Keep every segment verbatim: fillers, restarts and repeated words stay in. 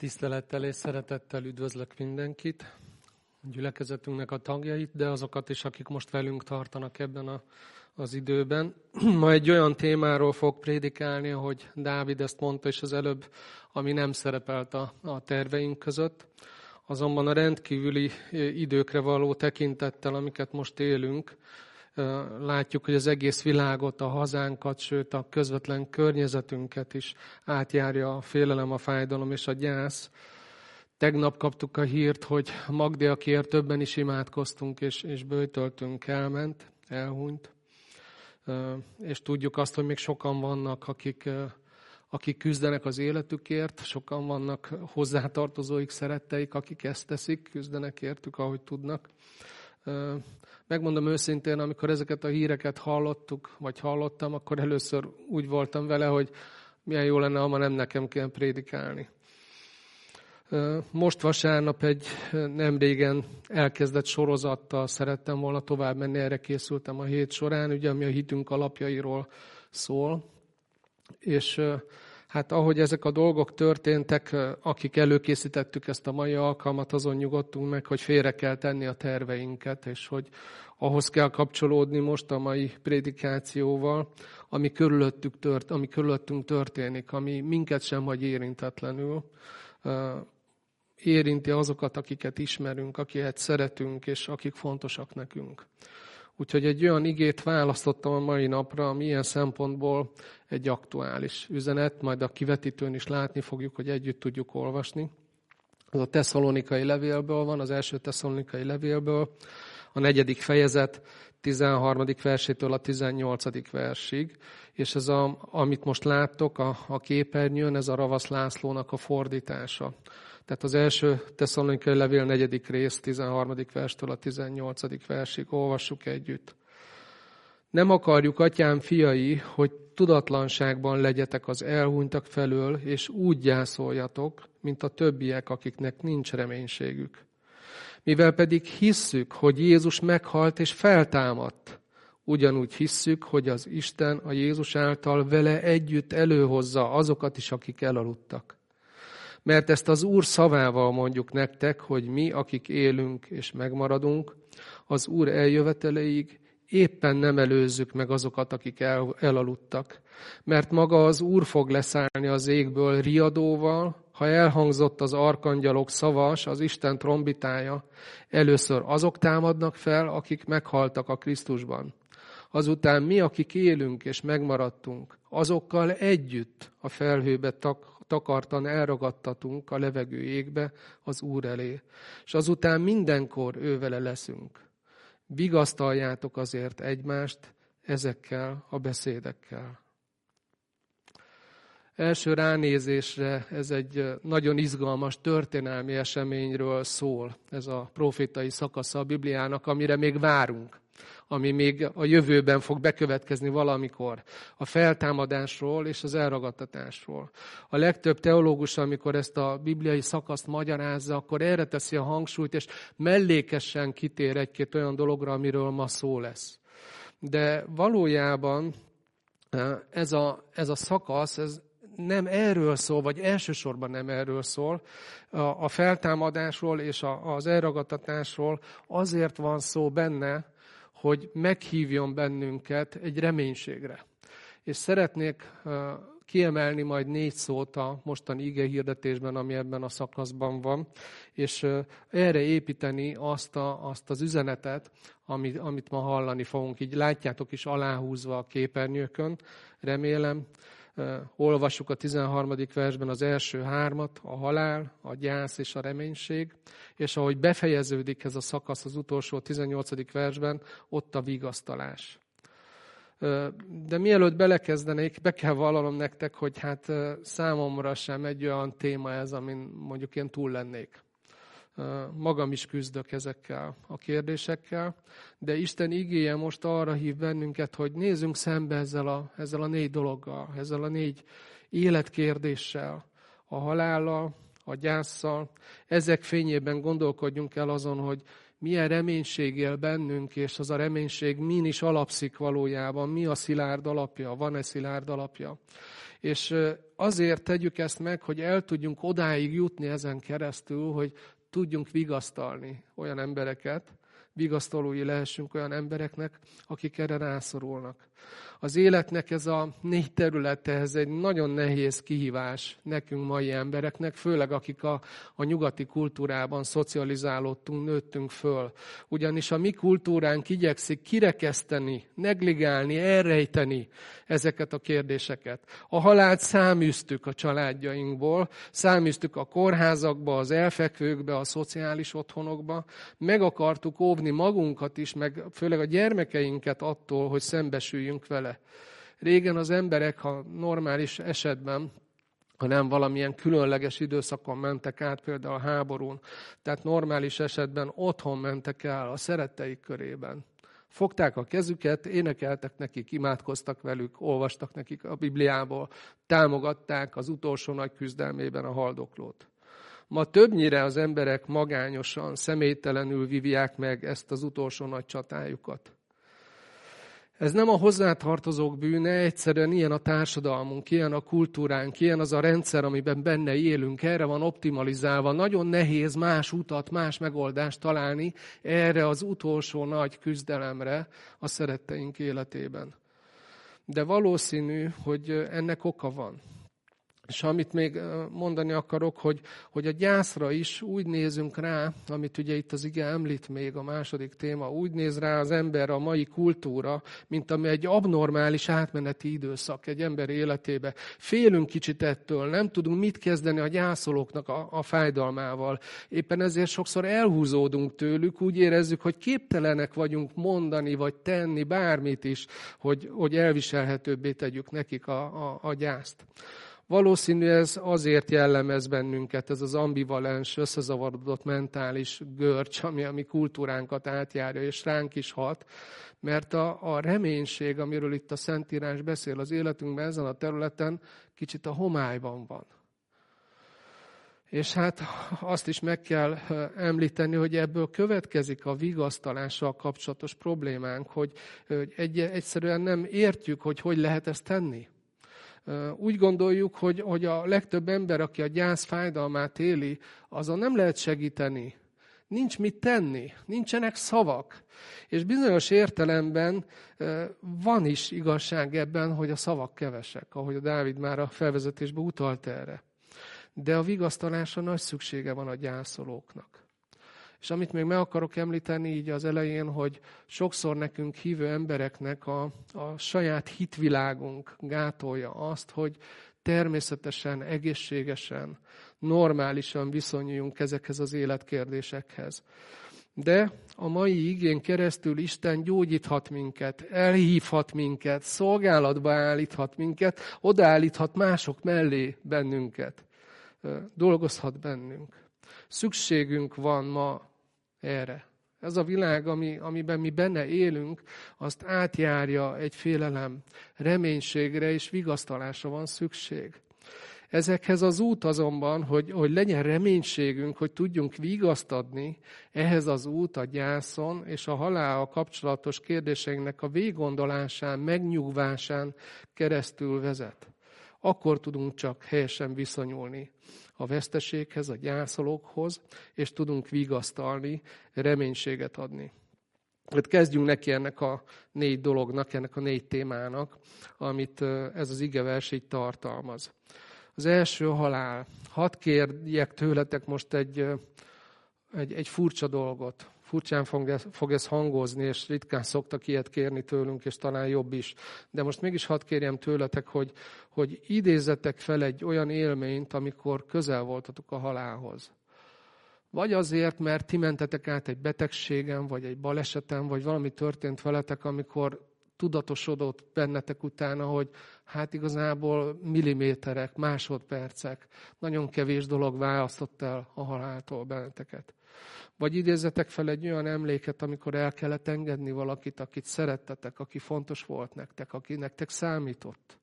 Tisztelettel és szeretettel üdvözlök mindenkit, a gyülekezetünknek a tagjait, de azokat is, akik most velünk tartanak ebben a, az időben. Ma egy olyan témáról fog prédikálni, ahogy Dávid ezt mondta is az előbb, ami nem szerepelt a, a terveink között. Azonban a rendkívüli időkre való tekintettel, amiket most élünk, látjuk, hogy az egész világot, a hazánkat, sőt a közvetlen környezetünket is átjárja a félelem, a fájdalom és a gyász. Tegnap kaptuk a hírt, hogy Magdi, akiért többen is imádkoztunk és, és böjtöltünk, elment, elhunyt. És tudjuk azt, hogy még sokan vannak, akik, akik küzdenek az életükért, sokan vannak hozzátartozóik, szeretteik, akik ezt teszik, küzdenek értük, ahogy tudnak. Megmondom őszintén, amikor ezeket a híreket hallottuk, vagy hallottam, akkor először úgy voltam vele, hogy milyen jó lenne, ha ma nem nekem kell prédikálni. Most vasárnap egy nem régen elkezdett sorozattal szerettem volna tovább menni, erre készültem a hét során, ugye, ami a hitünk alapjairól szól. És hát ahogy ezek a dolgok történtek, akik előkészítettük ezt a mai alkalmat, azon nyugodtunk meg, hogy félre kell tenni a terveinket, és hogy ahhoz kell kapcsolódni most a mai prédikációval, ami körülöttünk, tört, ami körülöttünk történik, ami minket sem hagy érintetlenül. Érinti azokat, akiket ismerünk, akiket szeretünk, és akik fontosak nekünk. Úgyhogy egy olyan igét választottam a mai napra, ami ilyen szempontból egy aktuális üzenet, majd a kivetítőn is látni fogjuk, hogy együtt tudjuk olvasni. Az a Tesszalonikai levélből van, az első Tesszalonikai levélből, a negyedik fejezet tizenharmadik versétől a tizennyolcadik versig, és ez, a, amit most láttok a, a képernyőn, ez a Ravasz Lászlónak a fordítása. Tehát az első Tesszalonikai levél negyedik rész, tizenharmadik verstől a tizennyolcadik versig, olvassuk együtt. Nem akarjuk, atyám fiai, hogy tudatlanságban legyetek az elhunytak felől, és úgy gyászoljatok, mint a többiek, akiknek nincs reménységük. Mivel pedig hisszük, hogy Jézus meghalt és feltámadt, ugyanúgy hisszük, hogy az Isten a Jézus által vele együtt előhozza azokat is, akik elaludtak. Mert ezt az Úr szavával mondjuk nektek, hogy mi, akik élünk és megmaradunk, az Úr eljöveteleig éppen nem előzzük meg azokat, akik el, elaludtak. Mert maga az Úr fog leszállni az égből riadóval, ha elhangzott az arkangyalok szavas, az Isten trombitája, először azok támadnak fel, akik meghaltak a Krisztusban. Azután mi, akik élünk és megmaradtunk, azokkal együtt a felhőbe tak, takartan elragadtatunk a levegő égbe az Úr elé, és azután mindenkor ővele leszünk. Vigasztaljátok azért egymást ezekkel a beszédekkel. Első ránézésre ez egy nagyon izgalmas történelmi eseményről szól, ez a profétai szakasza a Bibliának, amire még várunk, ami még a jövőben fog bekövetkezni valamikor, a feltámadásról és az elragadtatásról. A legtöbb teológus, amikor ezt a bibliai szakaszt magyarázza, akkor erre teszi a hangsúlyt, és mellékesen kitér egy-két olyan dologra, amiről ma szó lesz. De valójában ez a, ez a szakasz, ez nem erről szól, vagy elsősorban nem erről szól, a feltámadásról és az elragadtatásról azért van szó benne, hogy meghívjon bennünket egy reménységre. És szeretnék kiemelni majd négy szót a mostani igehirdetésben, ami ebben a szakaszban van, és erre építeni azt, a, azt az üzenetet, amit, amit ma hallani fogunk. Így látjátok is aláhúzva a képernyőkön, remélem. Olvassuk a tizenharmadik versben az első hármat, a halál, a gyász és a reménység, és ahogy befejeződik ez a szakasz az utolsó tizennyolcadik versben, ott a vigasztalás. De mielőtt belekezdenék, be kell vallanom nektek, hogy hát számomra sem egy olyan téma ez, amin mondjuk én túl lennék. Magam is küzdök ezekkel a kérdésekkel, de Isten igéje most arra hív bennünket, hogy nézzünk szembe ezzel a, ezzel a négy dologgal, ezzel a négy életkérdéssel, a halállal, a gyásszal. Ezek fényében gondolkodjunk el azon, hogy milyen reménység él bennünk, és az a reménység min is alapszik valójában, mi a szilárd alapja, van-e szilárd alapja. És azért tegyük ezt meg, hogy el tudjunk odáig jutni ezen keresztül, hogy tudjunk vigasztalni olyan embereket, vigasztalói lehessünk olyan embereknek, akik erre rászorulnak. Az életnek ez a négy területe, ez egy nagyon nehéz kihívás nekünk mai embereknek, főleg akik a, a nyugati kultúrában szocializálódtunk, nőttünk föl. Ugyanis a mi kultúránk igyekszik kirekeszteni, negligálni, elrejteni ezeket a kérdéseket. A halált száműztük a családjainkból, száműztük a kórházakba, az elfekvőkbe, a szociális otthonokba, meg akartuk óvni magunkat is, meg főleg a gyermekeinket attól, hogy szembesüljünk vele. Régen az emberek, ha normális esetben, ha nem valamilyen különleges időszakon mentek át, például a háborún, tehát normális esetben otthon mentek el a szeretteik körében. Fogták a kezüket, énekeltek nekik, imádkoztak velük, olvastak nekik a Bibliából, támogatták az utolsó nagy küzdelmében a haldoklót. Ma többnyire az emberek magányosan, személytelenül vívják meg ezt az utolsó nagy csatájukat. Ez nem a hozzátartozók bűne, egyszerűen ilyen a társadalmunk, ilyen a kultúránk, ilyen az a rendszer, amiben benne élünk, erre van optimalizálva. Nagyon nehéz más utat, más megoldást találni erre az utolsó nagy küzdelemre a szeretteink életében. De valószínű, hogy ennek oka van. És amit még mondani akarok, hogy, hogy a gyászra is úgy nézünk rá, amit ugye itt az ige említ még, a második téma, úgy néz rá az ember, a mai kultúra, mint ami egy abnormális átmeneti időszak egy ember életébe. Félünk kicsit ettől, nem tudunk mit kezdeni a gyászolóknak a, a fájdalmával. Éppen ezért sokszor elhúzódunk tőlük, úgy érezzük, hogy képtelenek vagyunk mondani, vagy tenni bármit is, hogy, hogy elviselhetőbbé tegyük nekik a, a, a gyászt. Valószínű ez azért jellemez bennünket, ez az ambivalens, összezavarodott mentális görcs, ami a mi kultúránkat átjárja, és ránk is hat, mert a, a reménység, amiről itt a Szentírás beszél az életünkben ezen a területen, kicsit a homályban van. És hát azt is meg kell említeni, hogy ebből következik a vigasztalással kapcsolatos problémánk, hogy, hogy egy, egyszerűen nem értjük, hogy hogy lehet ezt tenni. Úgy gondoljuk, hogy, hogy a legtöbb ember, aki a gyász fájdalmát éli, azon nem lehet segíteni. Nincs mit tenni, nincsenek szavak. És bizonyos értelemben van is igazság ebben, hogy a szavak kevesek, ahogy a Dávid már a felvezetésben utalt erre. De a vigasztalásra nagy szüksége van a gyászolóknak. És amit még meg akarok említeni így az elején, hogy sokszor nekünk hívő embereknek a, a saját hitvilágunk gátolja azt, hogy természetesen, egészségesen, normálisan viszonyuljunk ezekhez az életkérdésekhez. De a mai igén keresztül Isten gyógyíthat minket, elhívhat minket, szolgálatba állíthat minket, odaállíthat mások mellé bennünket, dolgozhat bennünk. Szükségünk van ma erre. Ez a világ, ami, amiben mi benne élünk, azt átjárja egy félelem, reménységre és vigasztalásra van szükség. Ezekhez az út azonban, hogy, hogy legyen reménységünk, hogy tudjunk vigaszt adni, ehhez az út a gyászon és a halállal kapcsolatos kérdéseinknek a végiggondolásán, megnyugvásán keresztül vezet. Akkor tudunk csak helyesen viszonyulni a veszteséghez, a gyászolókhoz, és tudunk vigasztalni, reménységet adni. Hát kezdjünk neki ennek a négy dolognak, ennek a négy témának, amit ez az igevers így tartalmaz. Az első halál. Hadd kérjek tőletek most egy, egy, egy furcsa dolgot. Furcsán fog ez, fog ez hangozni, és ritkán szoktak ilyet kérni tőlünk, és talán jobb is. De most mégis hadd kérjem tőletek, hogy, hogy idézzetek fel egy olyan élményt, amikor közel voltatok a halálhoz. Vagy azért, mert ti mentetek át egy betegségen, vagy egy baleseten, vagy valami történt veletek, amikor tudatosodott bennetek utána, hogy hát igazából milliméterek, másodpercek, nagyon kevés dolog választott el a haláltól benneteket. Vagy idézzetek fel egy olyan emléket, amikor el kellett engedni valakit, akit szerettetek, aki fontos volt nektek, aki nektek számított.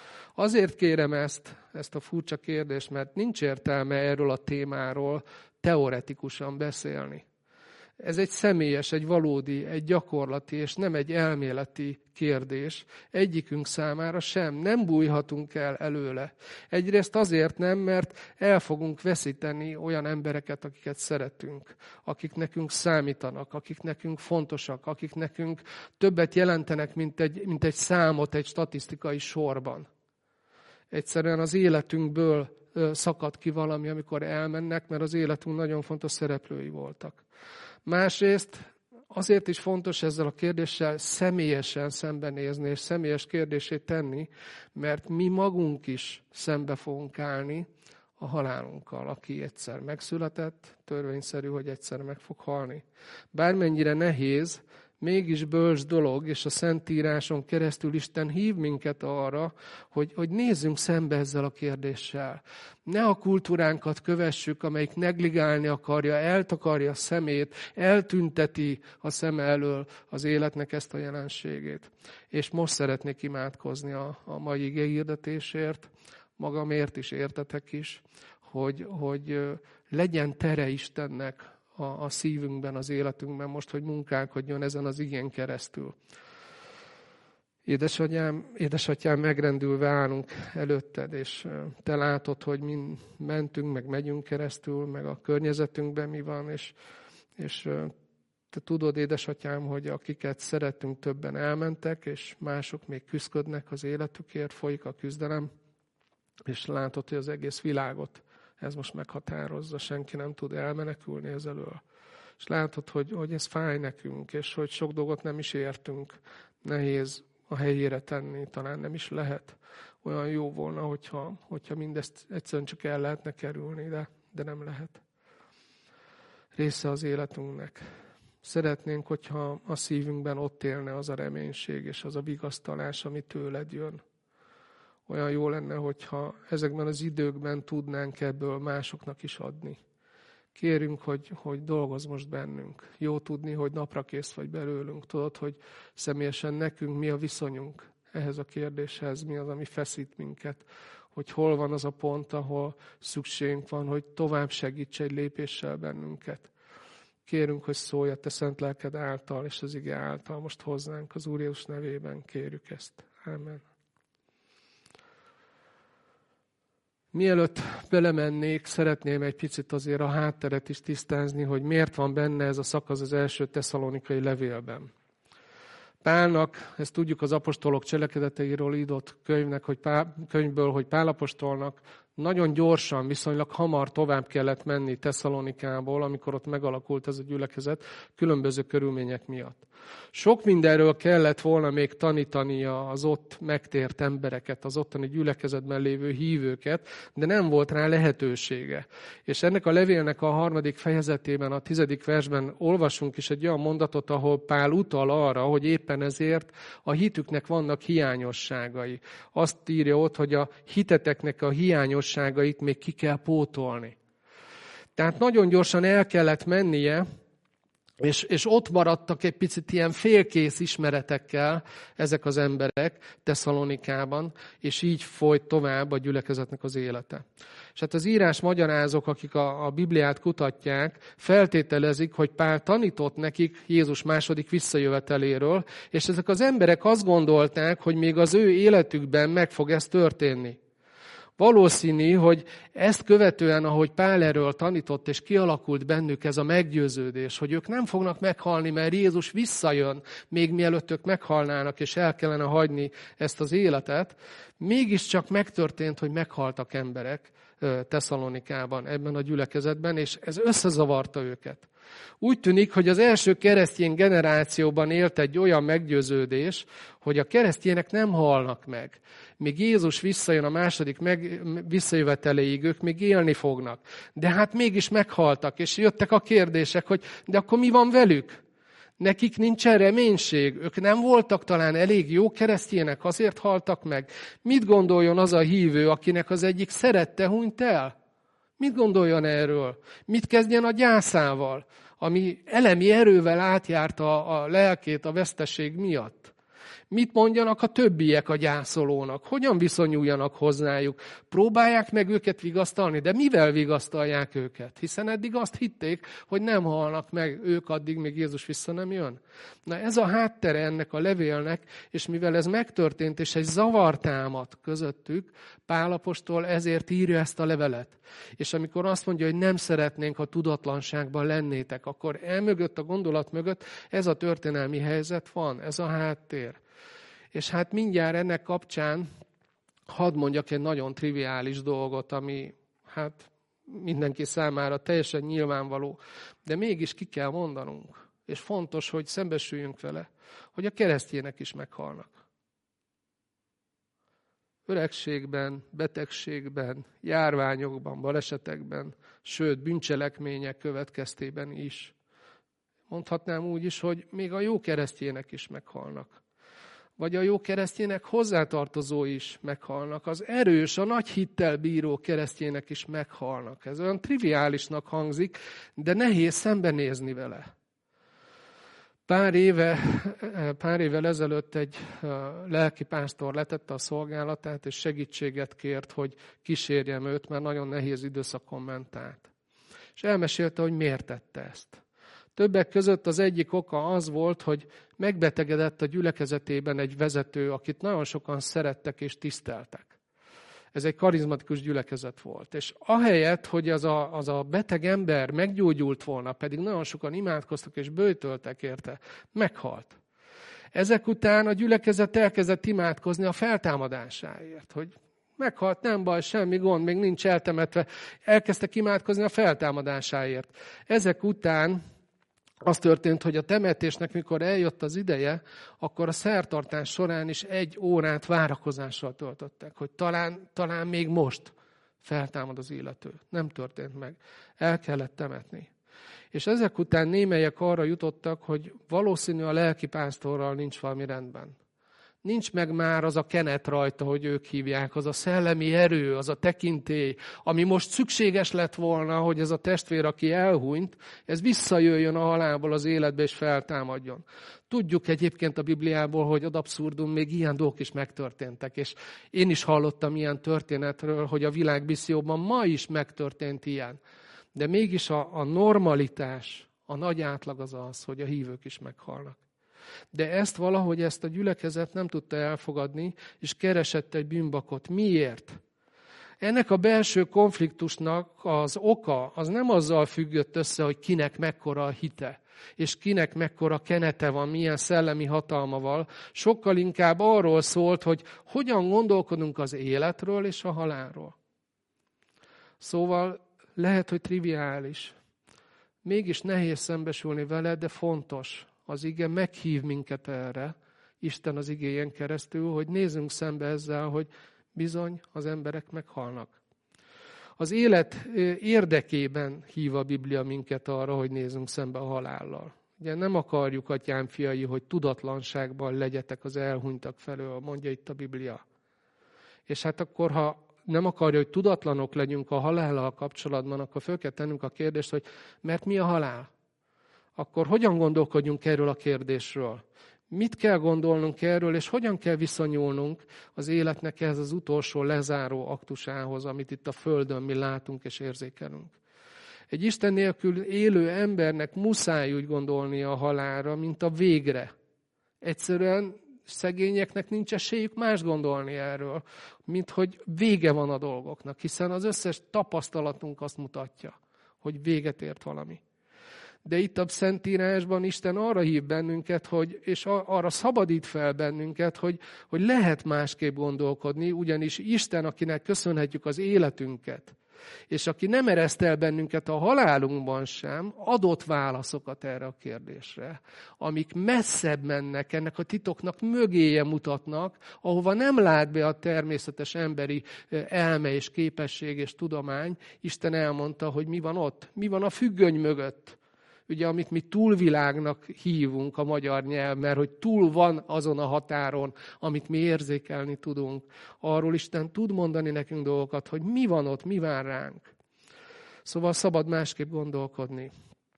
Azért kérem ezt, ezt a furcsa kérdést, mert nincs értelme erről a témáról teoretikusan beszélni. Ez egy személyes, egy valódi, egy gyakorlati, és nem egy elméleti kérdés. Egyikünk számára sem. Nem bújhatunk el előle. Egyrészt azért nem, mert el fogunk veszíteni olyan embereket, akiket szeretünk, akik nekünk számítanak, akik nekünk fontosak, akik nekünk többet jelentenek, mint egy, mint egy számot egy statisztikai sorban. Egyszerűen az életünkből szakad ki valami, amikor elmennek, mert az életünk nagyon fontos szereplői voltak. Másrészt azért is fontos ezzel a kérdéssel személyesen szembenézni, és személyes kérdését tenni, mert mi magunk is szembe fogunk állni a halálunkkal, aki egyszer megszületett, törvényszerű, hogy egyszer meg fog halni. Bármennyire nehéz, mégis bölcs dolog, és a Szentíráson keresztül Isten hív minket arra, hogy, hogy nézzünk szembe ezzel a kérdéssel. Ne a kultúránkat kövessük, amelyik negligálni akarja, eltakarja a szemét, eltünteti a szem elől az életnek ezt a jelenségét. És most szeretnék imádkozni a, a mai igéhirdetésért, magamért is, értetek is, hogy, hogy legyen tere Istennek A, a szívünkben, az életünkben most, hogy munkálkodjon ezen az igén keresztül. Édesatyám, édesatyám, megrendülve állunk előtted, és te látod, hogy mi mentünk, meg megyünk keresztül, meg a környezetünkben mi van, és, és te tudod, édesatyám, hogy akiket szeretünk, többen elmentek, és mások még küzdködnek az életükért, folyik a küzdelem, és látod, hogy az egész világot ez most meghatározza, senki nem tud elmenekülni ez elől. És látod, hogy, hogy ez fáj nekünk, és hogy sok dolgot nem is értünk. Nehéz a helyére tenni, talán nem is lehet. Olyan jó volna, hogyha, hogyha mindezt egyszerűen csak el lehetne kerülni, de, de nem lehet. Része az életünknek. Szeretnénk, hogyha a szívünkben ott élne az a reménység, és az a vigasztalás, ami tőled jön. Olyan jó lenne, hogyha ezekben az időkben tudnánk ebből másoknak is adni. Kérünk, hogy, hogy dolgozz most bennünk. Jó tudni, hogy napra kész vagy belőlünk. Tudod, hogy személyesen nekünk mi a viszonyunk ehhez a kérdéshez, mi az, ami feszít minket. Hogy hol van az a pont, ahol szükségünk van, hogy tovább segíts egy lépéssel bennünket. Kérünk, hogy szólj a te szent lelked által, és az ige által most hozzánk. Az Úr Jézus nevében kérjük ezt. Amen. Mielőtt belemennék, szeretném egy picit azért a hátteret is tisztázni, hogy miért van benne ez a szakasz az első tesszalonikai levélben. Pálnak, ezt tudjuk az apostolok cselekedeteiről írott könyvnek, hogy Pál, könyvből, hogy Pál apostolnak nagyon gyorsan, viszonylag hamar tovább kellett menni Tesszalonikából, amikor ott megalakult ez a gyülekezet, különböző körülmények miatt. Sok mindenről kellett volna még tanítania az ott megtért embereket, az ottani gyülekezetben lévő hívőket, de nem volt rá lehetősége. És ennek a levélnek a harmadik fejezetében, a tizedik versben olvasunk is egy olyan mondatot, ahol Pál utal arra, hogy éppen ezért a hitüknek vannak hiányosságai. Azt írja ott, hogy a hiteteknek a hiányosságait még ki kell pótolni. Tehát nagyon gyorsan el kellett mennie, És, és ott maradtak egy picit ilyen félkész ismeretekkel ezek az emberek Tesszalonikában, és így folyt tovább a gyülekezetnek az élete. És hát az írás magyarázók, akik a, a Bibliát kutatják, feltételezik, hogy Pál tanított nekik Jézus második visszajöveteléről, és ezek az emberek azt gondolták, hogy még az ő életükben meg fog ez történni. Valószínű, hogy ezt követően, ahogy Pál erről tanított, és kialakult bennük ez a meggyőződés, hogy ők nem fognak meghalni, mert Jézus visszajön, még mielőtt ők meghalnának, és el kellene hagyni ezt az életet, mégiscsak megtörtént, hogy meghaltak emberek Tesszalonikában, ebben a gyülekezetben, és ez összezavarta őket. Úgy tűnik, hogy az első keresztény generációban élt egy olyan meggyőződés, hogy a keresztjének nem halnak meg. Míg Jézus visszajön a második meg, visszajöveteléig, ők még élni fognak. De hát mégis meghaltak, és jöttek a kérdések, hogy de akkor mi van velük? Nekik nincsen reménység, ők nem voltak talán elég jó keresztjének, azért haltak meg. Mit gondoljon az a hívő, akinek az egyik szerette hunyt el? Mit gondoljon erről? Mit kezdjen a gyászával, ami elemi erővel átjárta a lelkét a veszteség miatt? Mit mondjanak a többiek a gyászolónak? Hogyan viszonyuljanak hozzájuk? Próbálják meg őket vigasztalni, de mivel vigasztalják őket? Hiszen eddig azt hitték, hogy nem halnak meg ők addig, míg Jézus vissza nem jön. Na ez a háttere ennek a levélnek, és mivel ez megtörtént, és egy zavar támad közöttük, Pál apostol ezért írja ezt a levelet. És amikor azt mondja, hogy nem szeretnénk, ha tudatlanságban lennétek, akkor elmögött, a gondolat mögött ez a történelmi helyzet van, ez a háttér. És hát mindjárt ennek kapcsán hadd mondjak egy nagyon triviális dolgot, ami hát mindenki számára teljesen nyilvánvaló, de mégis ki kell mondanunk. És fontos, hogy szembesüljünk vele, hogy a keresztjének is meghalnak. Öregségben, betegségben, járványokban, balesetekben, sőt bűncselekmények következtében is. Mondhatnám úgy is, hogy még a jó keresztjének is meghalnak. Vagy a jó keresztjének hozzátartozói is meghalnak. Az erős, a nagy hittel bíró keresztjének is meghalnak. Ez olyan triviálisnak hangzik, de nehéz szembenézni vele. Pár éve, pár évvel ezelőtt egy lelkipásztor letette a szolgálatát, és segítséget kért, hogy kísérjem őt, mert nagyon nehéz időszakon ment át. És elmesélte, hogy miért tette ezt. Többek között az egyik oka az volt, hogy megbetegedett a gyülekezetében egy vezető, akit nagyon sokan szerettek és tiszteltek. Ez egy karizmatikus gyülekezet volt. És ahelyett, hogy az a, az a beteg ember meggyógyult volna, pedig nagyon sokan imádkoztak és böjtöltek érte, meghalt. Ezek után a gyülekezet elkezdett imádkozni a feltámadásáért, hogy meghalt, nem baj, semmi gond, még nincs eltemetve. Elkezdtek imádkozni a feltámadásáért. Ezek után az történt, hogy a temetésnek, mikor eljött az ideje, akkor a szertartás során is egy órát várakozással töltöttek, hogy talán, talán még most feltámad az illető. Nem történt meg. El kellett temetni. És ezek után némelyek arra jutottak, hogy valószínű a lelkipásztorral nincs valami rendben. Nincs meg már az a kenet rajta, hogy ők hívják, az a szellemi erő, az a tekintély, ami most szükséges lett volna, hogy ez a testvér, aki elhunyt, ez visszajöjjön a halálból az életbe és feltámadjon. Tudjuk egyébként a Bibliából, hogy ad abszurdum még ilyen dolgok is megtörténtek, és én is hallottam ilyen történetről, hogy a világ misszióban ma is megtörtént ilyen. De mégis a, a normalitás, a nagy átlag az az, hogy a hívők is meghalnak. De ezt valahogy ezt a gyülekezet nem tudta elfogadni, és keresett egy bűnbakot. Miért? Ennek a belső konfliktusnak az oka az nem azzal függött össze, hogy kinek mekkora a hite, és kinek mekkora kenete van, milyen szellemi hatalma van. Sokkal inkább arról szólt, hogy hogyan gondolkodunk az életről és a halálról. Szóval lehet, hogy triviális. Mégis nehéz szembesülni vele, de fontos. Az ige meghív minket erre, Isten az igéjén keresztül, hogy nézzünk szembe ezzel, hogy bizony az emberek meghalnak. Az élet érdekében hív a Biblia minket arra, hogy nézzünk szembe a halállal. Ugye nem akarjuk, atyám fiai, hogy tudatlanságban legyetek az elhunytak felől, mondja itt a Biblia. És hát akkor, ha nem akarja, hogy tudatlanok legyünk a halállal kapcsolatban, akkor föl kell tennünk a kérdést, hogy mert mi a halál? Akkor hogyan gondolkodjunk erről a kérdésről? Mit kell gondolnunk erről, és hogyan kell viszonyulnunk az életnek ehhez az utolsó lezáró aktusához, amit itt a Földön mi látunk és érzékelünk? Egy Isten nélkül élő embernek muszáj úgy gondolnia a halálra, mint a végre. Egyszerűen szegényeknek nincs esélyük más gondolni erről, mint hogy vége van a dolgoknak, hiszen az összes tapasztalatunk azt mutatja, hogy véget ért valami. De itt a Szentírásban Isten arra hív bennünket, hogy, és arra szabadít fel bennünket, hogy, hogy lehet másképp gondolkodni, ugyanis Isten, akinek köszönhetjük az életünket, és aki nem ereszt el bennünket a halálunkban sem, adott válaszokat erre a kérdésre, amik messzebb mennek, ennek a titoknak mögéje mutatnak, ahova nem lát be a természetes emberi elme és képesség és tudomány. Isten elmondta, hogy mi van ott, mi van a függöny mögött. Ugye, amit mi túlvilágnak hívunk a magyar nyelv, mert hogy túl van azon a határon, amit mi érzékelni tudunk. Arról Isten tud mondani nekünk dolgokat, hogy mi van ott, mi vár ránk. Szóval szabad másképp gondolkodni.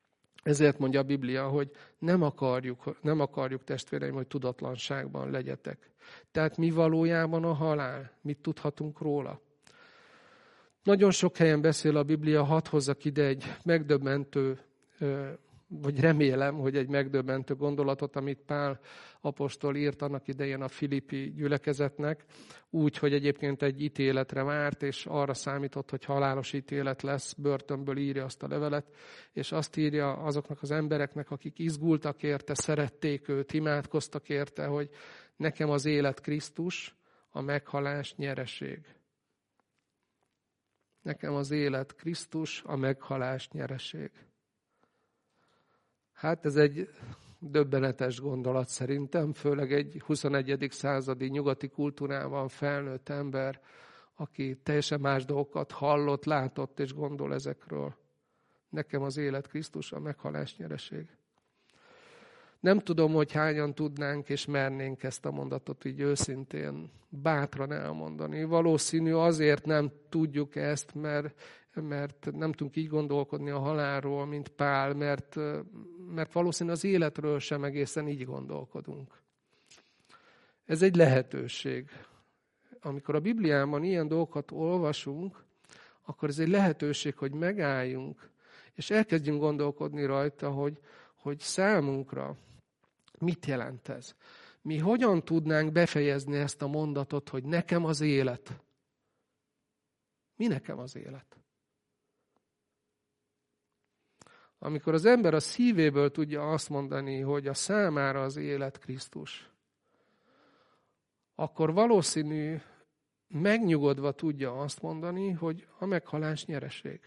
Ezért mondja a Biblia, hogy nem akarjuk, nem akarjuk testvéreim, hogy tudatlanságban legyetek. Tehát mi valójában a halál? Mit tudhatunk róla? Nagyon sok helyen beszél a Biblia, hadd hozzak ide egy megdöbbentő, vagy remélem, hogy egy megdöbbentő gondolatot, amit Pál apostol írt annak idején a filippi gyülekezetnek, úgy, hogy egyébként egy ítéletre várt, és arra számított, hogy halálos ítélet lesz, börtönből írja azt a levelet, és azt írja azoknak az embereknek, akik izgultak érte, szerették őt, imádkoztak érte, hogy nekem az élet Krisztus, a meghalás nyereség. Nekem az élet Krisztus, a meghalás nyereség. Hát ez egy döbbenetes gondolat szerintem, főleg egy huszonegyedik századi nyugati kultúrában felnőtt ember, aki teljesen más dolgokat hallott, látott és gondol ezekről. Nekem az élet Krisztus, a meghalás nyereség. Nem tudom, hogy hányan tudnánk és mernénk ezt a mondatot így őszintén, bátran elmondani. Valószínű azért nem tudjuk ezt, mert, mert nem tudunk így gondolkodni a halálról, mint Pál, mert, mert valószínű az életről sem egészen így gondolkodunk. Ez egy lehetőség. Amikor a Bibliában ilyen dolgokat olvasunk, akkor ez egy lehetőség, hogy megálljunk, és elkezdjünk gondolkodni rajta, hogy, hogy számunkra mit jelent ez. Mi hogyan tudnánk befejezni ezt a mondatot, hogy nekem az élet? Mi nekem az élet? Amikor az ember a szívéből tudja azt mondani, hogy a számára az élet Krisztus, akkor valószínű megnyugodva tudja azt mondani, hogy a meghalás nyereség.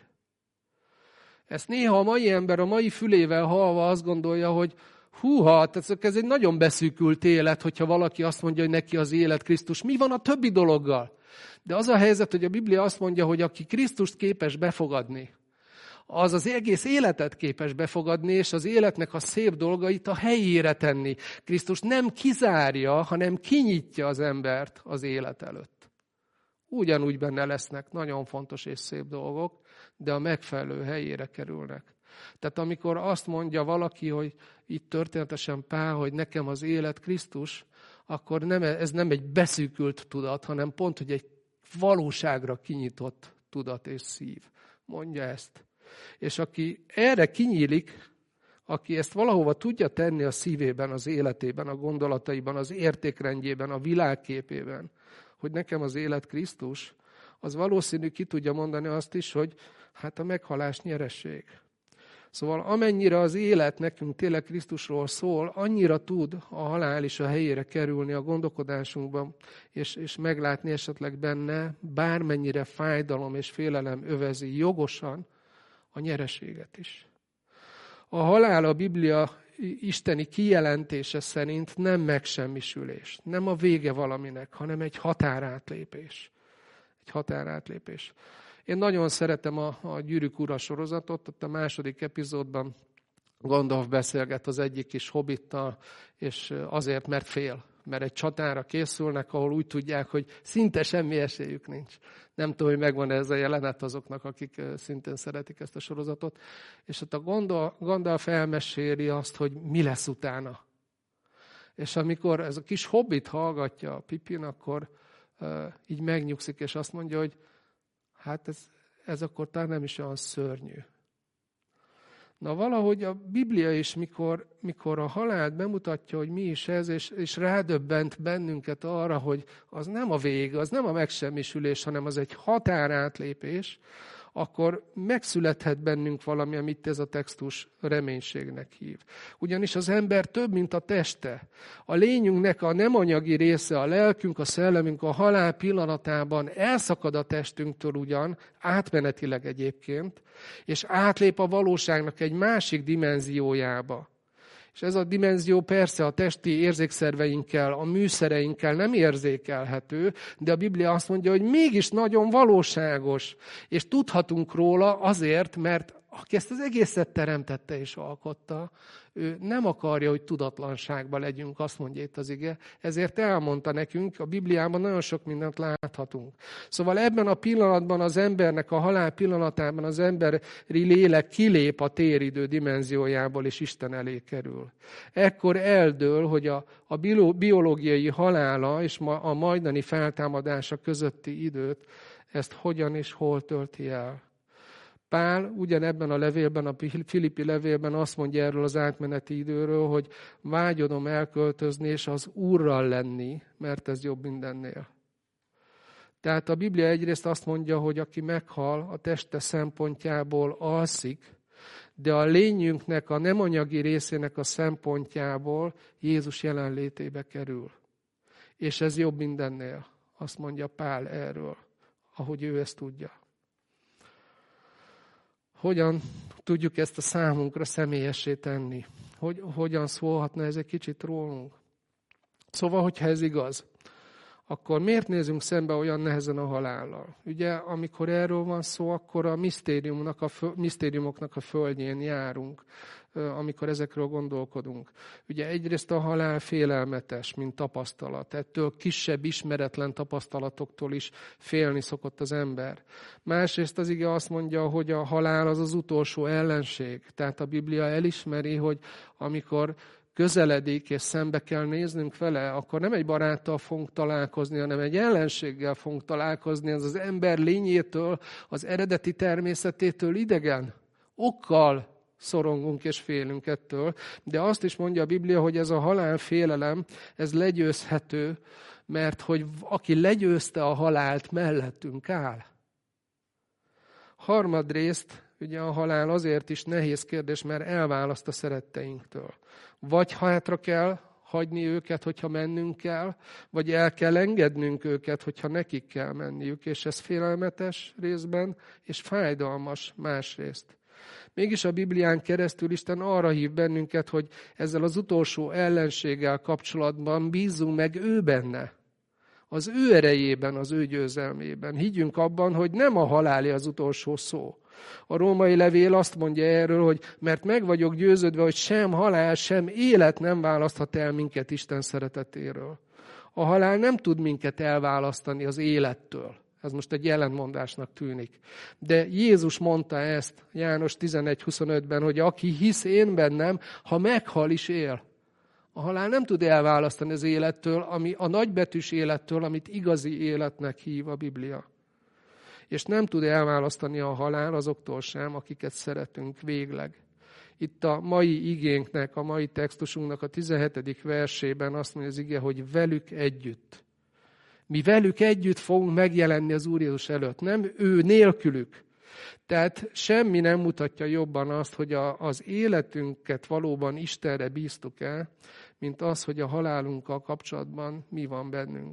Ezt néha a mai ember a mai fülével hallva azt gondolja, hogy húha, tehát ez egy nagyon beszűkült élet, hogyha valaki azt mondja, hogy neki az élet Krisztus. Mi van a többi dologgal? De az a helyzet, hogy a Biblia azt mondja, hogy aki Krisztust képes befogadni, az az egész életet képes befogadni, és az életnek a szép dolgait a helyére tenni. Krisztus nem kizárja, hanem kinyitja az embert az élet előtt. Ugyanúgy benne lesznek nagyon fontos és szép dolgok, de a megfelelő helyére kerülnek. Tehát amikor azt mondja valaki, hogy itt történetesen Pál, hogy nekem az élet Krisztus, akkor nem, ez nem egy beszűkült tudat, hanem pont, hogy egy valóságra kinyitott tudat és szív. Mondja ezt. És aki erre kinyílik, aki ezt valahova tudja tenni a szívében, az életében, a gondolataiban, az értékrendjében, a világképében, hogy nekem az élet Krisztus, az valószínű ki tudja mondani azt is, hogy hát a meghalás nyereség. Szóval amennyire az élet nekünk tényleg Krisztusról szól, annyira tud a halál is a helyére kerülni a gondolkodásunkban, és, és meglátni esetleg benne bármennyire fájdalom és félelem övezi jogosan a nyereséget is. A halál a Biblia isteni kijelentése szerint nem megsemmisülés, nem a vége valaminek, hanem egy határátlépés. Egy határátlépés. Én nagyon szeretem a, a Gyűrűk ura sorozatot, ott a második epizódban Gandalf beszélget az egyik kis hobbittal, és azért, mert fél. Mert egy csatára készülnek, ahol úgy tudják, hogy szinte semmi esélyük nincs. Nem tudom, hogy megvan ez a jelenet azoknak, akik szintén szeretik ezt a sorozatot. És ott a Gandalf elmeséli azt, hogy mi lesz utána. És amikor ez a kis hobbit hallgatja a Pippin, akkor uh, így megnyugszik, és azt mondja, hogy hát ez, ez akkor talán nem is olyan szörnyű. Na valahogy a Biblia is, mikor, mikor a halált bemutatja, hogy mi is ez, és, és rádöbbent bennünket arra, hogy az nem a vég, az nem a megsemmisülés, hanem az egy határátlépés, akkor megszülethet bennünk valami, amit ez a textus reménységnek hív. Ugyanis az ember több, mint a teste. A lényünknek a nem anyagi része, a lelkünk, a szellemünk a halál pillanatában elszakad a testünktől ugyan, átmenetileg egyébként, és átlép a valóságnak egy másik dimenziójába. És ez a dimenzió persze a testi érzékszerveinkkel, a műszereinkkel nem érzékelhető, de a Biblia azt mondja, hogy mégis nagyon valóságos, és tudhatunk róla azért, mert aki ezt az egészet teremtette és alkotta, ő nem akarja, hogy tudatlanságban legyünk, azt mondja itt az ige. Ezért elmondta nekünk, a Bibliában nagyon sok mindent láthatunk. Szóval ebben a pillanatban az embernek, a halál pillanatában az emberi lélek kilép a téridő dimenziójából, és Isten elé kerül. Ekkor eldől, hogy a, a biológiai halála és a majdani feltámadása közötti időt, ezt hogyan és hol tölti el. Pál ugyanebben a levélben, a Filippi levélben azt mondja erről az átmeneti időről, hogy vágyodom elköltözni és az Úrral lenni, mert ez jobb mindennél. Tehát a Biblia egyrészt azt mondja, hogy aki meghal, a teste szempontjából alszik, de a lényünknek, a nem anyagi részének a szempontjából Jézus jelenlétébe kerül. És ez jobb mindennél, azt mondja Pál erről, ahogy ő ezt tudja. Hogyan tudjuk ezt a számunkra személyessé tenni? Hogy, hogyan szólhatna ez egy kicsit rólunk? Szóval, hogyha ez igaz, akkor miért nézünk szembe olyan nehezen a halállal? Ugye, amikor erről van szó, akkor a misztériumnak, a misztériumoknak a földjén járunk, amikor ezekről gondolkodunk. Ugye egyrészt a halál félelmetes, mint tapasztalat. Ettől kisebb, ismeretlen tapasztalatoktól is félni szokott az ember. Másrészt az ige azt mondja, hogy a halál az az utolsó ellenség. Tehát a Biblia elismeri, hogy amikor közeledik, és szembe kell néznünk vele, akkor nem egy baráttal fogunk találkozni, hanem egy ellenséggel fogunk találkozni, az az ember lényétől, az eredeti természetétől idegen. Okkal szorongunk és félünk ettől, de azt is mondja a Biblia, hogy ez a halálfélelem, ez legyőzhető, mert hogy aki legyőzte a halált, mellettünk áll. Harmadrészt, ugye a halál azért is nehéz kérdés, mert elválaszt a szeretteinktől. Vagy hátra kell hagyni őket, hogyha mennünk kell, vagy el kell engednünk őket, hogyha nekik kell menniük, és ez félelmetes részben, és fájdalmas másrészt. Mégis a Biblián keresztül Isten arra hív bennünket, hogy ezzel az utolsó ellenséggel kapcsolatban bízzunk meg ő benne. Az ő erejében, az ő győzelmében. Higgyünk abban, hogy nem a halálé az utolsó szó. A római levél azt mondja erről, hogy mert meg vagyok győződve, hogy sem halál, sem élet nem választhat el minket Isten szeretetéről. A halál nem tud minket elválasztani az élettől. Ez most egy ellentmondásnak tűnik. De Jézus mondta ezt János tizenegy huszonötben, hogy aki hisz én bennem, ha meghal is él. A halál nem tud elválasztani az élettől, ami a nagybetűs élettől, amit igazi életnek hív a Biblia. És nem tud elválasztani a halál azoktól sem, akiket szeretünk végleg. Itt a mai igénknek, a mai textusunknak a tizenhetedik versében azt mondja az ige, hogy velük együtt. Mi velük együtt fogunk megjelenni az Úr Jézus előtt, nem ő nélkülük. Tehát semmi nem mutatja jobban azt, hogy a, az életünket valóban Istenre bíztuk el, mint az, hogy a halálunkkal kapcsolatban mi van bennünk.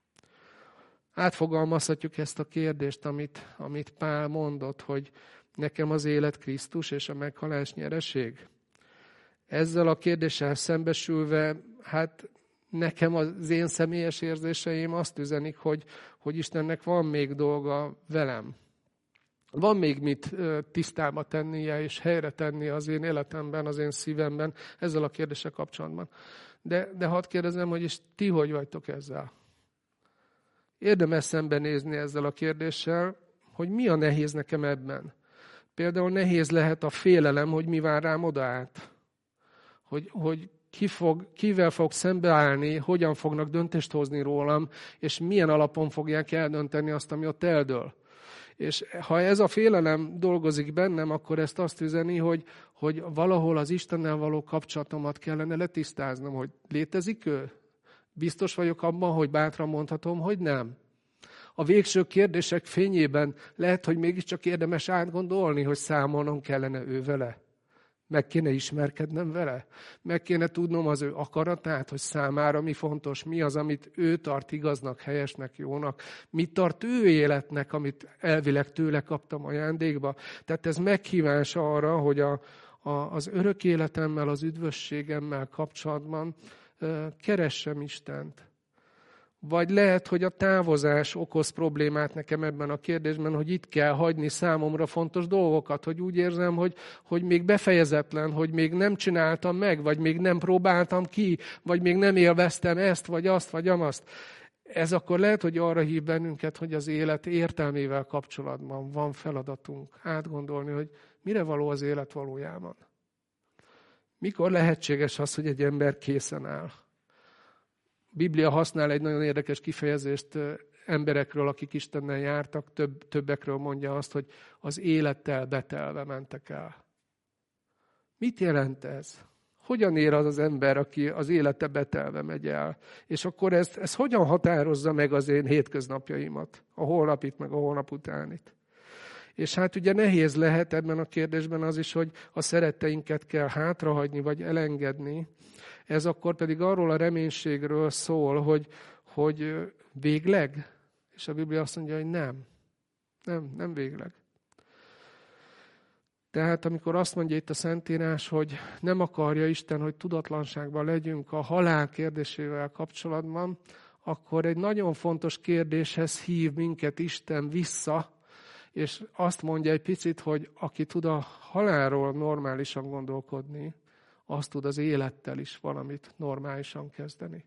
Átfogalmazhatjuk ezt a kérdést, amit, amit Pál mondott, hogy nekem az élet Krisztus és a meghalás nyereség. Ezzel a kérdéssel szembesülve, hát nekem az én személyes érzéseim azt üzenik, hogy, hogy Istennek van még dolga velem. Van még mit tisztába tennie és helyre tenni az én életemben, az én szívemben ezzel a kérdéssel kapcsolatban. De, de hadd kérdezem, hogy és ti hogy vagytok ezzel? Érdemes szembenézni ezzel a kérdéssel, hogy mi a nehéz nekem ebben. Például nehéz lehet a félelem, hogy mi vár rám odaát. Hogy, hogy ki fog, kivel fog szembeállni, hogyan fognak döntést hozni rólam, és milyen alapon fogják eldönteni azt, ami ott eldől. És ha ez a félelem dolgozik bennem, akkor ezt azt üzeni, hogy, hogy valahol az Istennel való kapcsolatomat kellene letisztáznom, hogy létezik ő? Biztos vagyok abban, hogy bátran mondhatom, hogy nem. A végső kérdések fényében lehet, hogy mégiscsak érdemes átgondolni, hogy számolnom kellene ő vele. Meg kéne ismerkednem vele. Meg kéne tudnom az ő akaratát, hogy számára mi fontos, mi az, amit ő tart igaznak, helyesnek, jónak. Mit tart ő életnek, amit elvileg tőle kaptam ajándékba. Tehát ez meghívás arra, hogy a, a, az örök életemmel, az üdvösségemmel kapcsolatban uh, keressem Istent. Vagy lehet, hogy a távozás okoz problémát nekem ebben a kérdésben, hogy itt kell hagyni számomra fontos dolgokat, hogy úgy érzem, hogy, hogy még befejezetlen, hogy még nem csináltam meg, vagy még nem próbáltam ki, vagy még nem élveztem ezt, vagy azt, vagy amazt. Ez akkor lehet, hogy arra hív bennünket, hogy az élet értelmével kapcsolatban van feladatunk átgondolni, hogy mire való az élet valójában. Mikor lehetséges az, hogy egy ember készen áll? A Biblia használ egy nagyon érdekes kifejezést emberekről, akik Istennel jártak, több, többekről mondja azt, hogy az élettel betelve mentek el. Mit jelent ez? Hogyan ér az az ember, aki az élete betelve megy el? És akkor ez, ez hogyan határozza meg az én hétköznapjaimat? A holnapit, meg a holnap utánit? És hát ugye nehéz lehet ebben a kérdésben az is, hogy a szeretteinket kell hátrahagyni, vagy elengedni. Ez akkor pedig arról a reménységről szól, hogy, hogy végleg. És a Biblia azt mondja, hogy nem. Nem, nem végleg. Tehát amikor azt mondja itt a Szentírás, hogy nem akarja Isten, hogy tudatlanságban legyünk a halál kérdésével kapcsolatban, akkor egy nagyon fontos kérdéshez hív minket Isten vissza, és azt mondja egy picit, hogy aki tud a halálról normálisan gondolkodni, az tud az élettel is valamit normálisan kezdeni.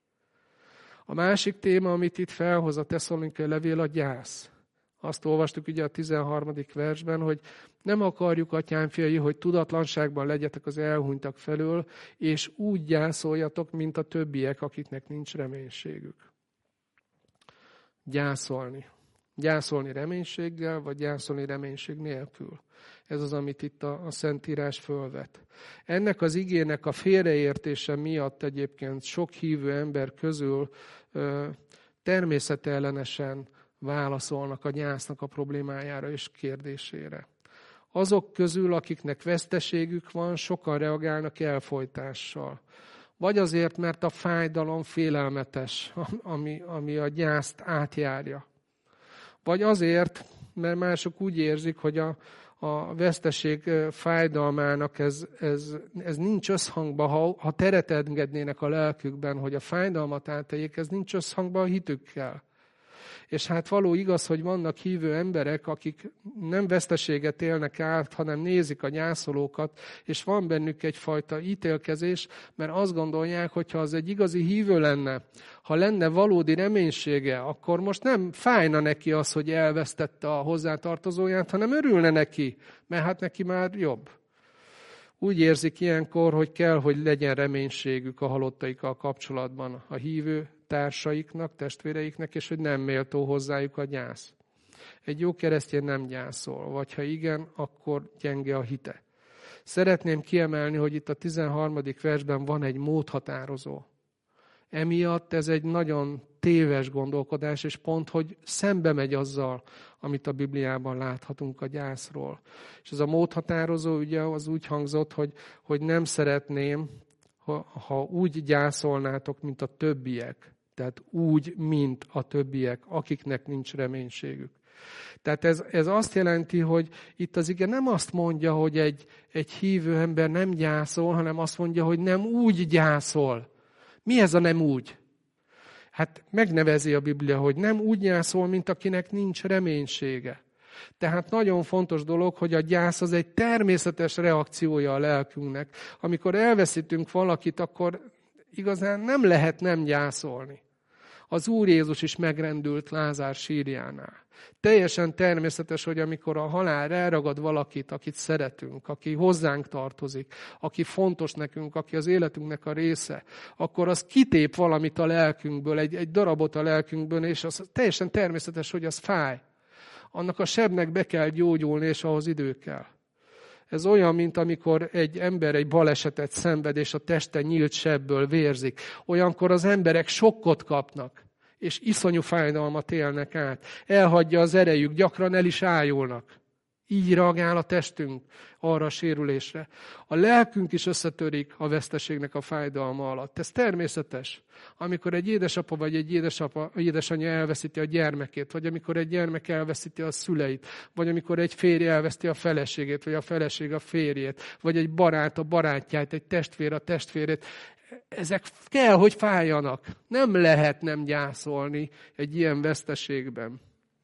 A másik téma, amit itt felhoz a Tesszalonikai levél, a gyász. Azt olvastuk ugye a tizenharmadik versben, hogy nem akarjuk, atyám fiai, hogy tudatlanságban legyetek az elhunytak felől, és úgy gyászoljatok, mint a többiek, akiknek nincs reménységük. Gyászolni. Gyászolni reménységgel, vagy gyászolni reménység nélkül. Ez az, amit itt a, a Szentírás fölvet. Ennek az igének a félreértése miatt egyébként sok hívő ember közül ö, természetellenesen válaszolnak a gyásznak a problémájára és kérdésére. Azok közül, akiknek veszteségük van, sokan reagálnak elfojtással. Vagy azért, mert a fájdalom félelmetes, ami, ami a gyászt átjárja. Vagy azért, mert mások úgy érzik, hogy a, a veszteség fájdalmának ez, ez, ez nincs összhangban, ha, ha teret engednének a lelkükben, hogy a fájdalmat átéljék, ez nincs összhangban a hitükkel. És hát való igaz, hogy vannak hívő emberek, akik nem veszteséget élnek át, hanem nézik a gyászolókat, és van bennük egyfajta ítélkezés, mert azt gondolják, hogy ha az egy igazi hívő lenne, ha lenne valódi reménysége, akkor most nem fájna neki az, hogy elvesztette a hozzátartozóját, hanem örülne neki, mert hát neki már jobb. Úgy érzik ilyenkor, hogy kell, hogy legyen reménységük a halottaikkal kapcsolatban a hívő társaiknak, testvéreiknek, és hogy nem méltó hozzájuk a gyász. Egy jó keresztény nem gyászol, vagy ha igen, akkor gyenge a hite. Szeretném kiemelni, hogy itt a tizenharmadik versben van egy módhatározó. Emiatt ez egy nagyon téves gondolkodás, és pont, hogy szembe megy azzal, amit a Bibliában láthatunk a gyászról. És ez a módhatározó ugye az úgy hangzott, hogy, hogy nem szeretném, ha, ha úgy gyászolnátok, mint a többiek. Tehát úgy, mint a többiek, akiknek nincs reménységük. Tehát ez, ez azt jelenti, hogy itt az ige nem azt mondja, hogy egy, egy hívő ember nem gyászol, hanem azt mondja, hogy nem úgy gyászol. Mi ez a nem úgy? Hát megnevezi a Biblia, hogy nem úgy gyászol, mint akinek nincs reménysége. Tehát nagyon fontos dolog, hogy a gyász az egy természetes reakciója a lelkünknek. Amikor elveszítünk valakit, akkor igazán nem lehet nem gyászolni. Az Úr Jézus is megrendült Lázár sírjánál. Teljesen természetes, hogy amikor a halál elragad valakit, akit szeretünk, aki hozzánk tartozik, aki fontos nekünk, aki az életünknek a része, akkor az kitép valamit a lelkünkből, egy, egy darabot a lelkünkből, és az teljesen természetes, hogy az fáj. Annak a sebnek be kell gyógyulni, és ahhoz idő kell. Ez olyan, mint amikor egy ember egy balesetet szenved, és a teste nyílt sebből vérzik. Olyankor az emberek sokkot kapnak, és iszonyú fájdalmat élnek át. Elhagyja az erejük, gyakran el is ájulnak. Így reagál a testünk arra a sérülésre. A lelkünk is összetörik a veszteségnek a fájdalma alatt. Ez természetes. Amikor egy édesapa vagy egy édesapa, édesanyja elveszíti a gyermekét, vagy amikor egy gyermek elveszíti a szüleit, vagy amikor egy férj elveszti a feleségét, vagy a feleség a férjét, vagy egy barát a barátját, egy testvér a testvérét. ezek kell, hogy fájjanak. Nem lehet nem gyászolni egy ilyen veszteségben.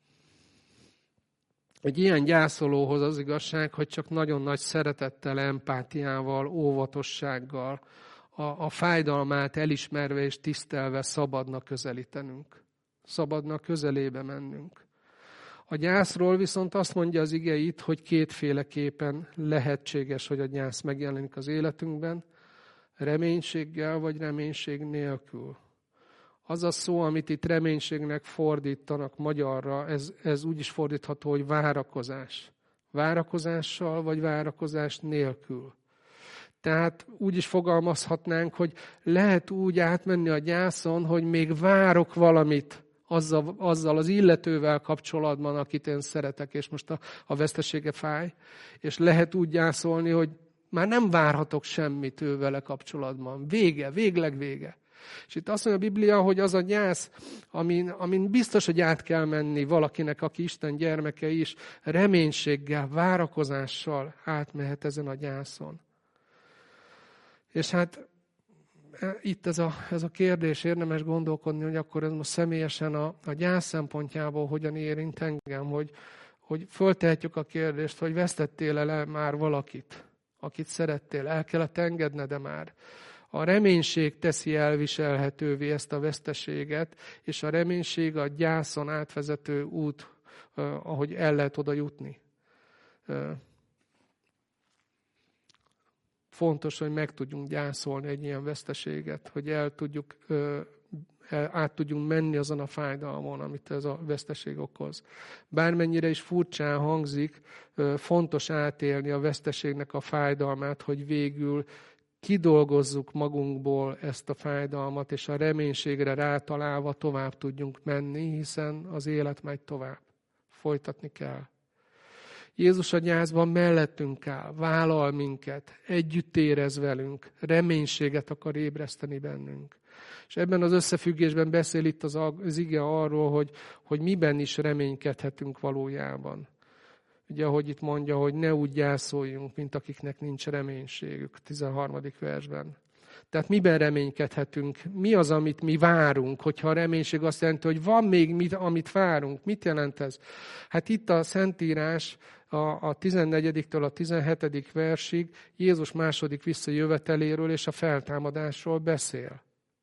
Egy ilyen gyászolóhoz az igazság, hogy csak nagyon nagy szeretettel, empátiával, óvatossággal, a, a fájdalmát elismerve és tisztelve szabadna közelítenünk. Szabadna közelébe mennünk. A gyászról viszont azt mondja az ige itt, hogy kétféleképpen lehetséges, hogy a gyász megjelenik az életünkben, reménységgel vagy reménység nélkül. Az a szó, amit itt reménységnek fordítanak magyarra, ez, ez úgy is fordítható, hogy várakozás. Várakozással vagy várakozás nélkül. Tehát úgy is fogalmazhatnánk, hogy lehet úgy átmenni a gyászon, hogy még várok valamit azzal, azzal az illetővel kapcsolatban, akit én szeretek, és most a, a vesztesége fáj. És lehet úgy gyászolni, hogy már nem várhatok semmit ő vele kapcsolatban. Vége, végleg vége. És itt azt mondja a Biblia, hogy az a gyász, amin, amin biztos, hogy át kell menni valakinek, aki Isten gyermeke is, reménységgel, várakozással átmehet ezen a gyászon. És hát itt ez a, ez a kérdés, érdemes gondolkodni, hogy akkor ez most személyesen a, a gyász szempontjából hogyan érint engem, hogy, hogy föltehetjük a kérdést, hogy vesztettél el már valakit, akit szerettél, el kellett engedned de már. A reménység teszi elviselhetővé ezt a veszteséget, és a reménység a gyászon átvezető út, ahogy el lehet oda jutni. Fontos, hogy meg tudjunk gyászolni egy ilyen veszteséget, hogy el tudjuk, át tudjunk menni azon a fájdalmon, amit ez a veszteség okoz. Bármennyire is furcsán hangzik, fontos átélni a veszteségnek a fájdalmát, hogy végül kidolgozzuk magunkból ezt a fájdalmat, és a reménységre rátalálva tovább tudjunk menni, hiszen az élet megy tovább. Folytatni kell. Jézus a gyászban mellettünk áll, vállal minket, együtt érez velünk, reménységet akar ébreszteni bennünk. És ebben az összefüggésben beszél itt az, az ige arról, hogy, hogy miben is reménykedhetünk valójában. Ugye, ahogy itt mondja, hogy ne úgy gyászoljunk, mint akiknek nincs reménységük, tizenharmadik versben. Tehát miben reménykedhetünk? Mi az, amit mi várunk? Hogyha a reménység azt jelenti, hogy van még mit, amit várunk. Mit jelent ez? Hát itt a Szentírás a, a tizennegyediktől a tizenhetedik versig Jézus második visszajöveteléről és a feltámadásról beszél.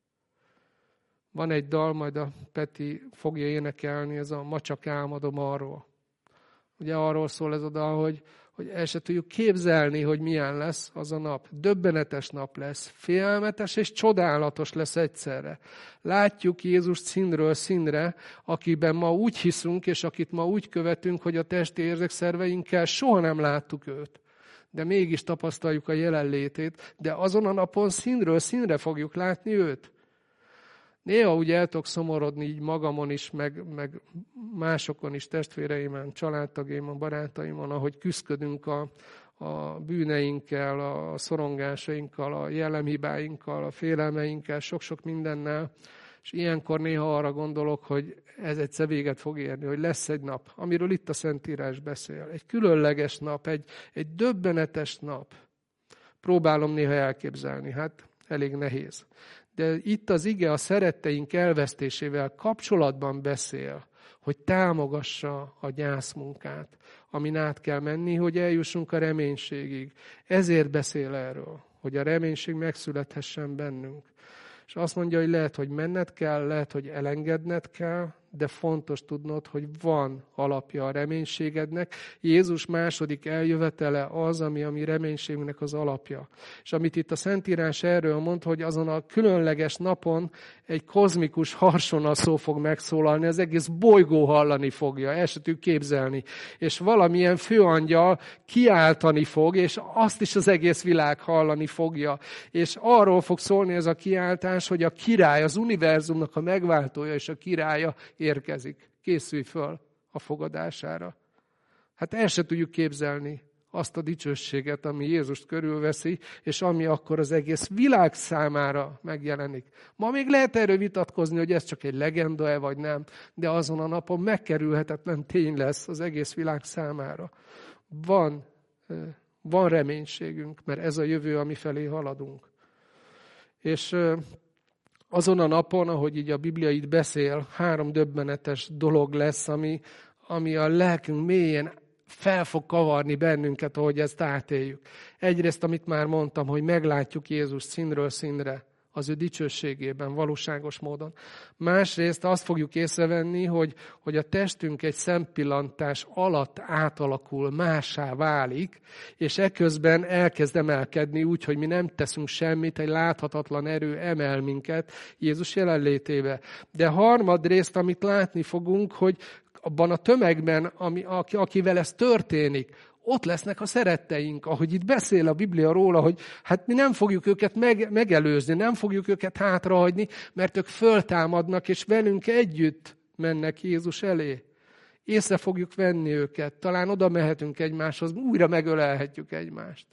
Van egy dal, majd a Peti fogja énekelni, ez a Ma csak álmodom arról. Ugye arról szól ez a dal, hogy, hogy el se tudjuk képzelni, hogy milyen lesz az a nap. Döbbenetes nap lesz, félelmetes és csodálatos lesz egyszerre. Látjuk Jézus színről színre, akiben ma úgy hiszünk, és akit ma úgy követünk, hogy a testi érzékszerveinkkel soha nem láttuk őt. De mégis tapasztaljuk a jelenlétét, de azon a napon színről színre fogjuk látni őt. Néha úgy el tudok szomorodni így magamon is, meg, meg másokon is, testvéreimen, családtagjaimon, barátaimon, ahogy küszködünk a, a bűneinkkel, a szorongásainkkal, a jellemhibáinkkal, a félelmeinkkel, sok-sok mindennel. És ilyenkor néha arra gondolok, hogy ez egyszer véget fog érni, hogy lesz egy nap, amiről itt a Szentírás beszél. Egy különleges nap, egy, egy döbbenetes nap. Próbálom néha elképzelni, hát elég nehéz. De itt az ige a szeretteink elvesztésével kapcsolatban beszél, hogy támogassa a gyászmunkát, amin át kell menni, hogy eljussunk a reménységig. Ezért beszél erről, hogy a reménység megszülethessen bennünk. És azt mondja, hogy lehet, hogy menned kell, lehet, hogy elengedned kell, de fontos tudnod, hogy van alapja a reménységednek. Jézus második eljövetele az, ami a mi reménységünknek az alapja. És amit itt a Szentírás erről mond, hogy azon a különleges napon egy kozmikus harsonaszó fog megszólalni, az egész bolygó hallani fogja, el se tudjuk képzelni. És valamilyen főangyal kiáltani fog, és azt is az egész világ hallani fogja. És arról fog szólni ez a kiáltás, hogy a király, az univerzumnak a megváltója és a királya érkezik. Készülj föl a fogadására. Hát el se tudjuk képzelni azt a dicsőséget, ami Jézust körülveszi, és ami akkor az egész világ számára megjelenik. Ma még lehet erről vitatkozni, hogy ez csak egy legenda-e, vagy nem, de azon a napon megkerülhetetlen tény lesz az egész világ számára. Van, van reménységünk, mert ez a jövő, ami felé haladunk. És azon a napon, ahogy így a Biblia itt beszél, három döbbenetes dolog lesz, ami, ami a lelkünk mélyén fel fog kavarni bennünket, ahogy ezt átéljük. Egyrészt, amit már mondtam, hogy meglátjuk Jézus színről színre, az ő dicsőségében, valóságos módon. Másrészt azt fogjuk észrevenni, hogy, hogy a testünk egy szempillantás alatt átalakul, mássá válik, és eközben elkezd emelkedni úgy, hogy mi nem teszünk semmit, egy láthatatlan erő emel minket Jézus jelenlétébe. De harmadrészt, amit látni fogunk, hogy abban a tömegben, ami, akivel ez történik, ott lesznek a szeretteink, ahogy itt beszél a Biblia róla, hogy hát mi nem fogjuk őket meg, megelőzni, nem fogjuk őket hátrahagyni, mert ők föltámadnak, és velünk együtt mennek Jézus elé. Észre fogjuk venni őket, talán oda mehetünk egymáshoz, újra megölelhetjük egymást.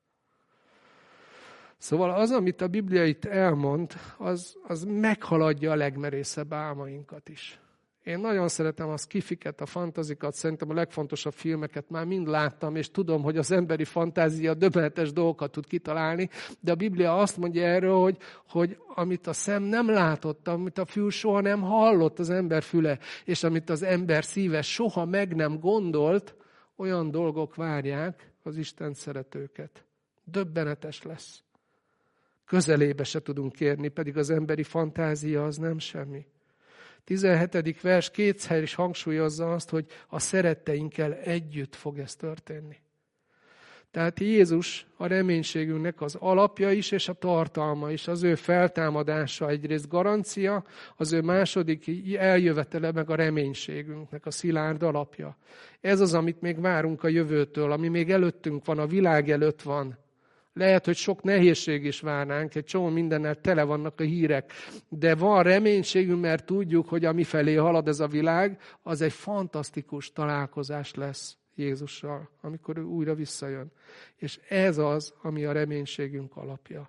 Szóval az, amit a Biblia itt elmond, az, az meghaladja a legmerészebb álmainkat is. Én nagyon szeretem a skifiket, a fantazikat, szerintem a legfontosabb filmeket már mind láttam, és tudom, hogy az emberi fantázia döbbenetes dolgokat tud kitalálni, de a Biblia azt mondja erről, hogy, hogy amit a szem nem látott, amit a fül soha nem hallott az ember füle, és amit az ember szíve soha meg nem gondolt, olyan dolgok várják az Isten szeretőket. Döbbenetes lesz. Közelébe se tudunk érni, pedig az emberi fantázia az nem semmi. tizenhetedik vers kétszer is hangsúlyozza azt, hogy a szeretteinkkel együtt fog ez történni. Tehát Jézus a reménységünknek az alapja is, és a tartalma is. Az ő feltámadása egyrészt garancia, az ő második eljövetele meg a reménységünknek a szilárd alapja. Ez az, amit még várunk a jövőtől, ami még előttünk van, a világ előtt van. Lehet, hogy sok nehézség is várnánk, egy csomó mindennel tele vannak a hírek, de van reménységünk, mert tudjuk, hogy ami felé halad ez a világ, az egy fantasztikus találkozás lesz Jézussal, amikor ő újra visszajön. És ez az, ami a reménységünk alapja.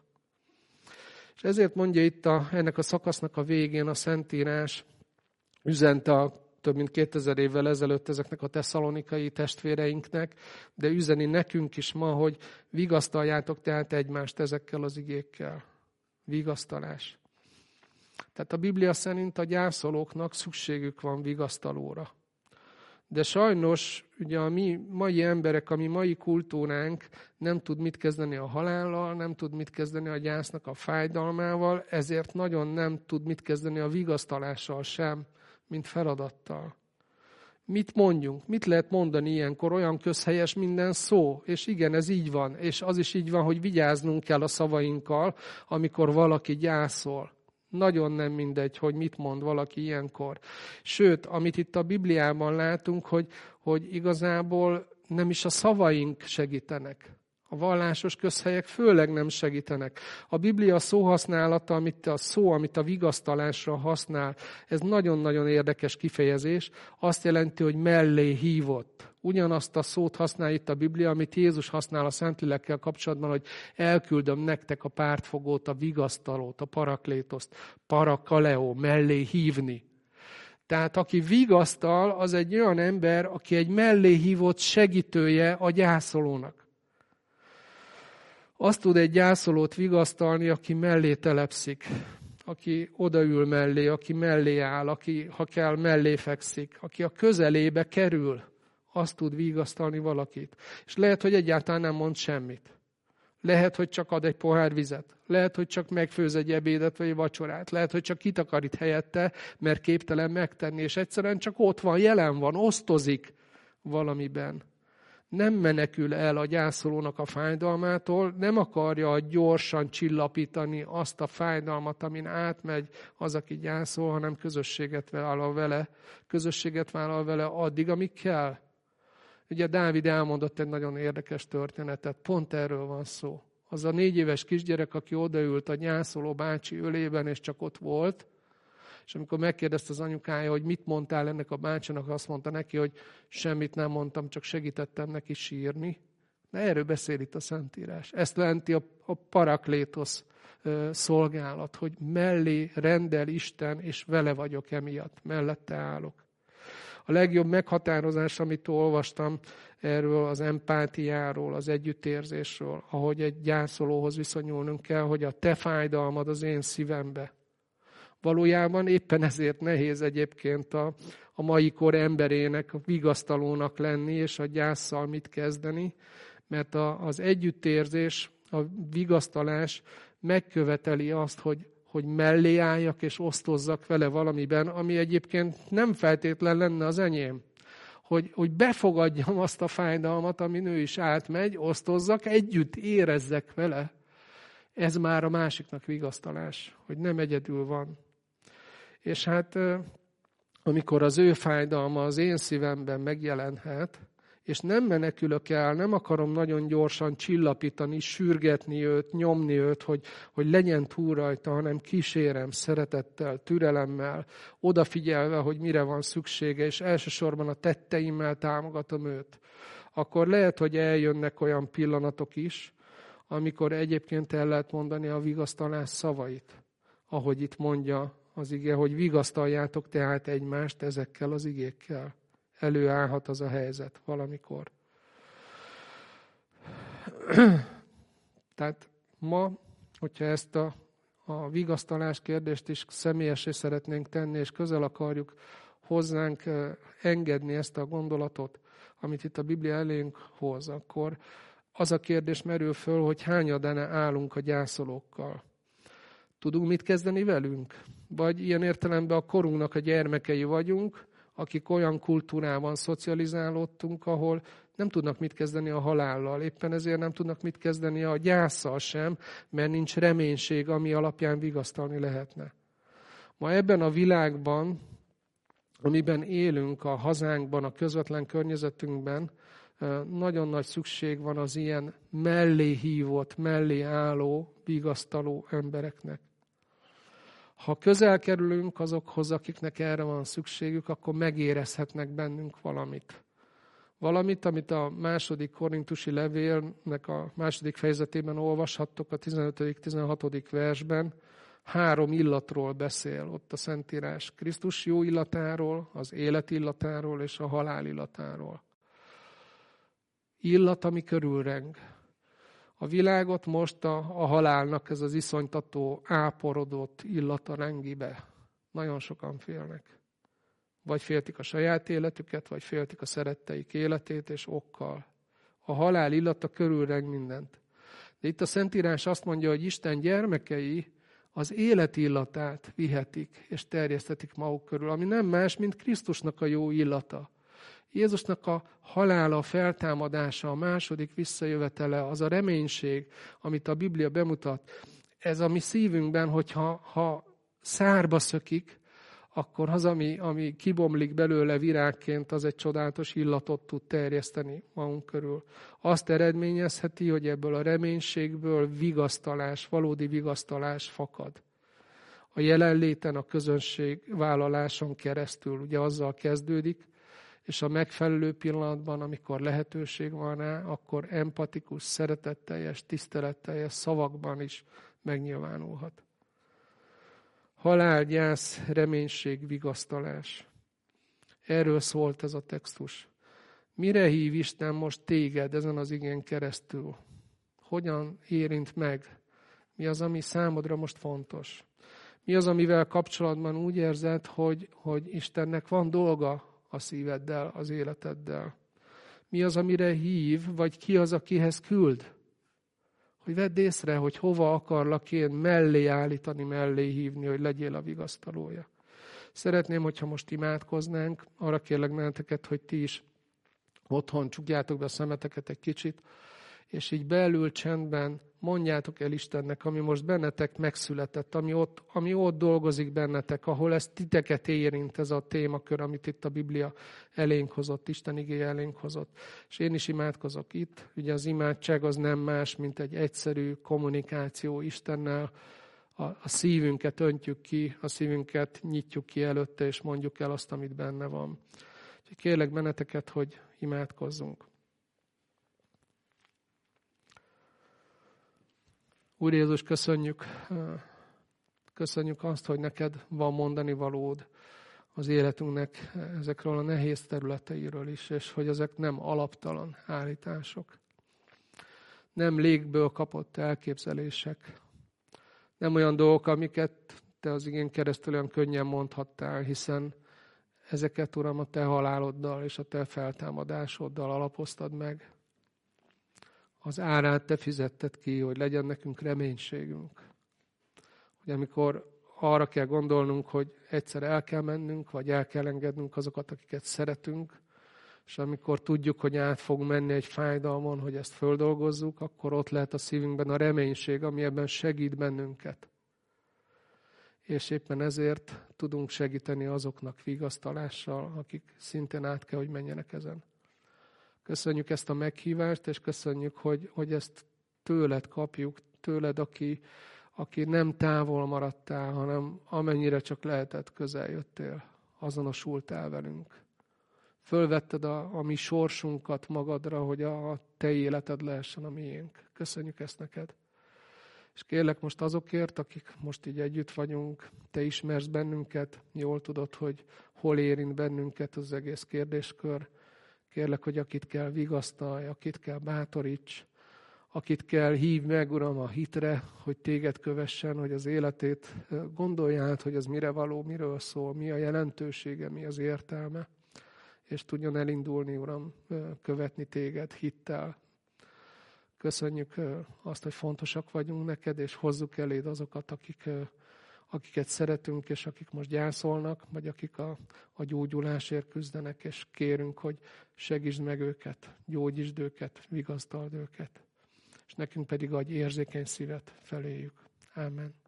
És ezért mondja itt a, ennek a szakasznak a végén a Szentírás, üzente a több mint kétezer évvel ezelőtt ezeknek a tesszalonikai testvéreinknek, de üzeni nekünk is ma, hogy vigasztaljátok tehát egymást ezekkel az igékkel. Vigasztalás. Tehát a Biblia szerint a gyászolóknak szükségük van vigasztalóra. De sajnos ugye a mi mai emberek, a mi mai kultúránk nem tud mit kezdeni a halállal, nem tud mit kezdeni a gyásznak a fájdalmával, ezért nagyon nem tud mit kezdeni a vigasztalással sem, mint feladattal. Mit mondjunk? Mit lehet mondani ilyenkor? Olyan közhelyes minden szó. És igen, ez így van. És az is így van, hogy vigyáznunk kell a szavainkkal, amikor valaki gyászol. Nagyon nem mindegy, hogy mit mond valaki ilyenkor. Sőt, amit itt a Bibliában látunk, hogy, hogy igazából nem is a szavaink segítenek. A vallásos közhelyek főleg nem segítenek. A Biblia szóhasználata, amit a szó, amit a vigasztalásra használ, ez nagyon-nagyon érdekes kifejezés. Azt jelenti, hogy mellé hívott. Ugyanazt a szót használ itt a Biblia, amit Jézus használ a Szentlélekkel kapcsolatban, hogy elküldöm nektek a pártfogót, a vigasztalót, a paraklétoszt, parakaleo, mellé hívni. Tehát aki vigasztal, az egy olyan ember, aki egy mellé hívott segítője a gyászolónak. Azt tud egy gyászolót vigasztalni, aki mellé telepszik, aki odaül mellé, aki mellé áll, aki, ha kell, mellé fekszik, aki a közelébe kerül, azt tud vigasztalni valakit. És lehet, hogy egyáltalán nem mond semmit. Lehet, hogy csak ad egy pohár vizet. Lehet, hogy csak megfőz egy ebédet vagy egy vacsorát. Lehet, hogy csak kitakarít helyette, mert képtelen megtenni, és egyszerűen csak ott van, jelen van, osztozik valamiben. Nem menekül el a gyászolónak a fájdalmától, nem akarja gyorsan csillapítani azt a fájdalmat, amin átmegy az, aki gyászol, hanem közösséget vállal vele, közösséget vállal vele addig, amíg kell. Ugye Dávid elmondott egy nagyon érdekes történetet, pont erről van szó. Az a négy éves kisgyerek, aki odaült a gyászoló bácsi ölében, és csak ott volt, és amikor megkérdezte az anyukája, hogy mit mondtál ennek a bácsinak, azt mondta neki, hogy semmit nem mondtam, csak segítettem neki sírni. De erről beszél itt a Szentírás. Ezt jelenti a, a paraklétosz szolgálat, hogy mellé rendel Isten, és vele vagyok emiatt, mellette állok. A legjobb meghatározás, amit olvastam erről az empátiáról, az együttérzésről, ahogy egy gyászolóhoz viszonyulnunk kell, hogy a te fájdalmad az én szívembe. Valójában éppen ezért nehéz egyébként a, a mai kor emberének, a vigasztalónak lenni, és a gyásszal mit kezdeni, mert a, az együttérzés, a vigasztalás megköveteli azt, hogy, hogy mellé álljak és osztozzak vele valamiben, ami egyébként nem feltétlen lenne az enyém. Hogy, hogy befogadjam azt a fájdalmat, amin ő is átmegy, osztozzak, együtt érezzek vele. Ez már a másiknak vigasztalás, hogy nem egyedül van. És hát amikor az ő fájdalma az én szívemben megjelenhet, és nem menekülök el, nem akarom nagyon gyorsan csillapítani, sürgetni őt, nyomni őt, hogy, hogy legyen túl rajta, hanem kísérem szeretettel, türelemmel, odafigyelve, hogy mire van szüksége, és elsősorban a tetteimmel támogatom őt. Akkor lehet, hogy eljönnek olyan pillanatok is, amikor egyébként el lehet mondani a vigasztalás szavait, ahogy itt mondja az ige, hogy vigasztaljátok tehát egymást ezekkel az igékkel. Előállhat az a helyzet valamikor. Tehát ma, hogyha ezt a, a vigasztalás kérdést is személyessé szeretnénk tenni, és közel akarjuk hozzánk engedni ezt a gondolatot, amit itt a Biblia elénk hoz, akkor az a kérdés merül föl, hogy hányadan állunk a gyászolókkal. Tudunk mit kezdeni velünk? Vagy ilyen értelemben a korunknak a gyermekei vagyunk, akik olyan kultúrában szocializálódtunk, ahol nem tudnak mit kezdeni a halállal. Éppen ezért nem tudnak mit kezdeni a gyásszal sem, mert nincs reménység, ami alapján vigasztalni lehetne. Ma ebben a világban, amiben élünk, a hazánkban, a közvetlen környezetünkben, nagyon nagy szükség van az ilyen mellé hívott, mellé álló, vigasztaló embereknek. Ha közel kerülünk azokhoz, akiknek erre van szükségük, akkor megérezhetnek bennünk valamit. Valamit, amit a második korintusi levélnek a második fejezetében olvashattok a tizenötödik-tizenhatodik versben. Három illatról beszél ott a Szentírás. Krisztus jó illatáról, az élet illatáról és a halál illatáról. Illat, ami körülreng. A világot most a, a halálnak ez az iszonytató, áporodott illata rengi be. Nagyon sokan félnek. Vagy féltik a saját életüket, vagy féltik a szeretteik életét, és okkal. A halál illata körülreng mindent. De itt a Szentírás azt mondja, hogy Isten gyermekei az élet illatát vihetik, és terjesztetik maguk körül, ami nem más, mint Krisztusnak a jó illata. Jézusnak a halála, a feltámadása, a második visszajövetele, az a reménység, amit a Biblia bemutat, ez a mi szívünkben, hogyha ha szárba szökik, akkor az, ami, ami kibomlik belőle virágként, az egy csodálatos illatot tud terjeszteni magunk körül. Azt eredményezheti, hogy ebből a reménységből vigasztalás, valódi vigasztalás fakad. A jelenléten, a közönség vállaláson keresztül, ugye azzal kezdődik, és a megfelelő pillanatban, amikor lehetőség van rá, akkor empatikus, szeretetteljes, tiszteletteljes szavakban is megnyilvánulhat. Halál, gyász, reménység, vigasztalás. Erről szólt ez a textus. Mire hív Isten most téged ezen az igén keresztül? Hogyan érint meg? Mi az, ami számodra most fontos? Mi az, amivel kapcsolatban úgy érzed, hogy, hogy Istennek van dolga a szíveddel, az életeddel? Mi az, amire hív, vagy ki az, akihez küld? Hogy vedd észre, hogy hova akarlak én mellé állítani, mellé hívni, hogy legyél a vigasztalója. Szeretném, hogyha most imádkoznánk, arra kérlek benneteket, hogy ti is otthon csukjátok be a szemeteket egy kicsit, és így belül csendben mondjátok el Istennek, ami most bennetek megszületett, ami ott, ami ott dolgozik bennetek, ahol ez titeket érint, ez a témakör, amit itt a Biblia elénk hozott, Isten igéje elénk hozott. És én is imádkozok itt. Ugye az imádság az nem más, mint egy egyszerű kommunikáció Istennel. A, a szívünket öntjük ki, a szívünket nyitjuk ki előtte, és mondjuk el azt, amit benne van. Úgyhogy kérlek benneteket, hogy imádkozzunk. Úr Jézus, köszönjük, köszönjük azt, hogy neked van mondani valód az életünknek ezekről a nehéz területeiről is, és hogy ezek nem alaptalan állítások. Nem légből kapott elképzelések. Nem olyan dolgok, amiket te az igén keresztül olyan könnyen mondhattál, hiszen ezeket, Uram, a te haláloddal és a te feltámadásoddal alapoztad meg. Az árát te fizetted ki, hogy legyen nekünk reménységünk. Hogy amikor arra kell gondolnunk, hogy egyszer el kell mennünk, vagy el kell engednünk azokat, akiket szeretünk, és amikor tudjuk, hogy át fog menni egy fájdalmon, hogy ezt földolgozzuk, akkor ott lehet a szívünkben a reménység, ami ebben segít bennünket. És éppen ezért tudunk segíteni azoknak vigasztalással, akik szintén át kell, hogy menjenek ezen. Köszönjük ezt a meghívást, és köszönjük, hogy, hogy ezt tőled kapjuk, tőled, aki, aki nem távol maradtál, hanem amennyire csak lehetett, közel jöttél, azonosultál velünk. Fölvetted a, a mi sorsunkat magadra, hogy a, a te életed lehessen a miénk. Köszönjük ezt neked. És kérlek most azokért, akik most így együtt vagyunk, te ismersz bennünket, jól tudod, hogy hol érint bennünket az egész kérdéskör. Kérlek, hogy akit kell vigasztalj, akit kell bátoríts, akit kell hívj meg, Uram, a hitre, hogy téged kövessen, hogy az életét gondolj át, hogy az mire való, miről szól, mi a jelentősége, mi az értelme, és tudjon elindulni, Uram, követni téged hittel. Köszönjük azt, hogy fontosak vagyunk neked, és hozzuk eléd azokat, akik, akiket szeretünk, és akik most gyászolnak, vagy akik a, a gyógyulásért küzdenek, és kérünk, hogy segítsd meg őket, gyógyítsd őket, vigasztald őket. És nekünk pedig adj érzékeny szívet feléjük. Ámen.